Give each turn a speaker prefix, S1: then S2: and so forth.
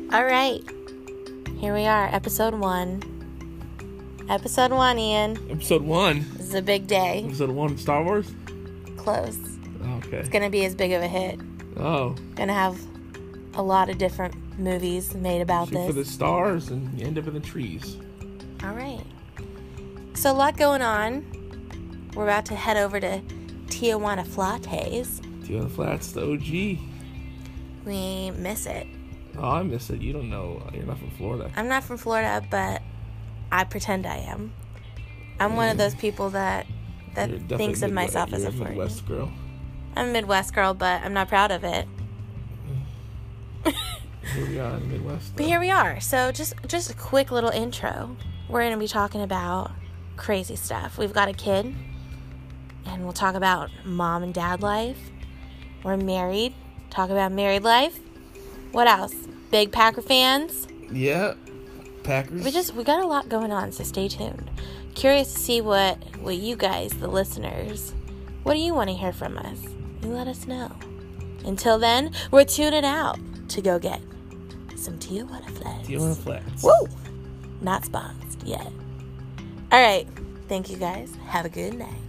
S1: All right. Here we are, episode 1. Episode 1, Ian.
S2: Episode 1?
S1: This is a big day.
S2: Episode 1 Star Wars?
S1: Close.
S2: Okay.
S1: It's going to be as big of a hit.
S2: Oh.
S1: Going to have a lot of different movies made about
S2: Shoot
S1: this.
S2: for the stars and you end up in the trees.
S1: All right. So a lot going on. We're about to head over to Tijuana Flates.
S2: Tijuana Flats, the OG.
S1: We miss it.
S2: Oh, I miss it. You don't know. You're not from Florida.
S1: I'm not from Florida, but I pretend I am. I'm one of those people that thinks of myself as a Floridian.
S2: Midwest girl.
S1: I'm a Midwest girl, but I'm not proud of it.
S2: Here we are in the Midwest.
S1: But here we are. So just a quick little intro. We're going to be talking about crazy stuff. We've got a kid, and we'll talk about mom and dad life. We're married. Talk about married life. What else? Big Packer fans.
S2: Yeah. Packers.
S1: We got a lot going on, so stay tuned. Curious to see what you guys, the listeners, what do you want to hear from us? You let us know. Until then, we're tuning out to go get some Tijuana Flats.
S2: Tijuana Flats.
S1: Woo! Not sponsored yet. All right. Thank you guys. Have a good night.